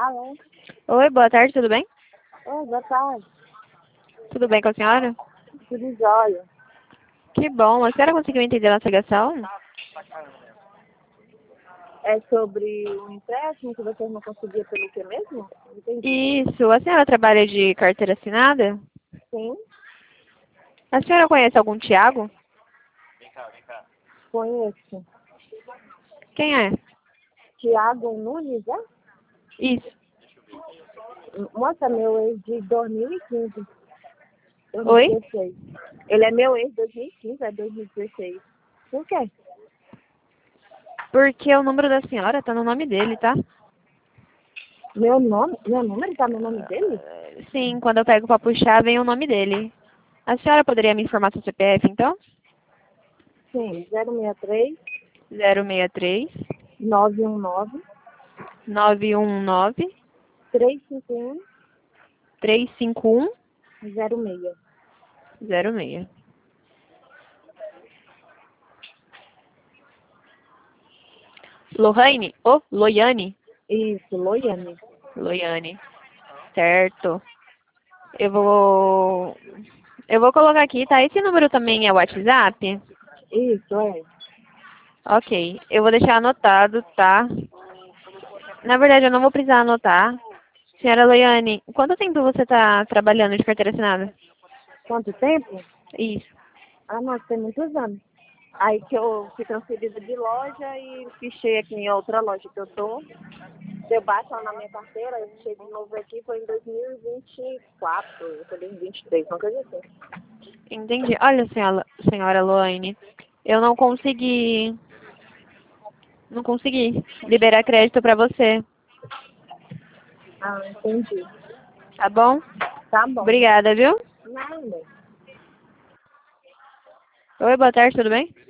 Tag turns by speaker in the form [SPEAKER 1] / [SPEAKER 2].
[SPEAKER 1] Alô?
[SPEAKER 2] Oi, boa tarde, tudo bem?
[SPEAKER 1] Oi, boa tarde.
[SPEAKER 2] Tudo bem com a senhora?
[SPEAKER 1] Tudo jóia.
[SPEAKER 2] Que bom. A senhora conseguiu entender a nossa ligação?
[SPEAKER 1] É sobre o empréstimo que vocês não conseguiam pelo que mesmo? Entendi.
[SPEAKER 2] Isso. A senhora trabalha de carteira assinada?
[SPEAKER 1] Sim,
[SPEAKER 2] A senhora conhece algum Tiago?
[SPEAKER 1] conheço.
[SPEAKER 2] Quem é?
[SPEAKER 1] Tiago Nunes, é?
[SPEAKER 2] Isso.
[SPEAKER 1] Moça, meu ex de 2015.
[SPEAKER 2] Oi?
[SPEAKER 1] 2016. Ele é meu ex de 2015, é 2016. Por quê?
[SPEAKER 2] Porque o número da senhora tá no nome dele, tá?
[SPEAKER 1] Meu nome? Meu número tá no nome dele?
[SPEAKER 2] Sim, quando eu pego pra puxar, vem o nome dele. A senhora poderia me informar seu CPF, então?
[SPEAKER 1] Sim, 063
[SPEAKER 2] 063
[SPEAKER 1] 919
[SPEAKER 2] 919
[SPEAKER 1] 351
[SPEAKER 2] 351
[SPEAKER 1] 06.
[SPEAKER 2] 06. Lohane? Ô, Loiane?
[SPEAKER 1] Isso, Loiane.
[SPEAKER 2] Loiane. Certo. Eu vou... Eu vou colocar aqui, tá? Esse número também é WhatsApp?
[SPEAKER 1] Isso, é.
[SPEAKER 2] Ok. Eu vou deixar anotado, tá? Na verdade, eu não vou precisar anotar. Senhora Loiane, quanto tempo você tá trabalhando de carteira assinada?
[SPEAKER 1] Quanto tempo?
[SPEAKER 2] Isso.
[SPEAKER 1] Ah, nossa, tem muitos anos. Aí que eu fui transferida de loja e fichei aqui em outra loja que eu tô. Deu baixa lá na minha carteira, eu fichei de novo aqui, foi em 2024, eu tô em 23, uma coisa assim.
[SPEAKER 2] Entendi. Olha, senhora Loane, eu não consegui liberar crédito pra você,
[SPEAKER 1] Ah, entendi.
[SPEAKER 2] tá bom?
[SPEAKER 1] Tá bom.
[SPEAKER 2] Obrigada, viu?
[SPEAKER 1] Nada.
[SPEAKER 2] Oi, boa tarde, tudo bem?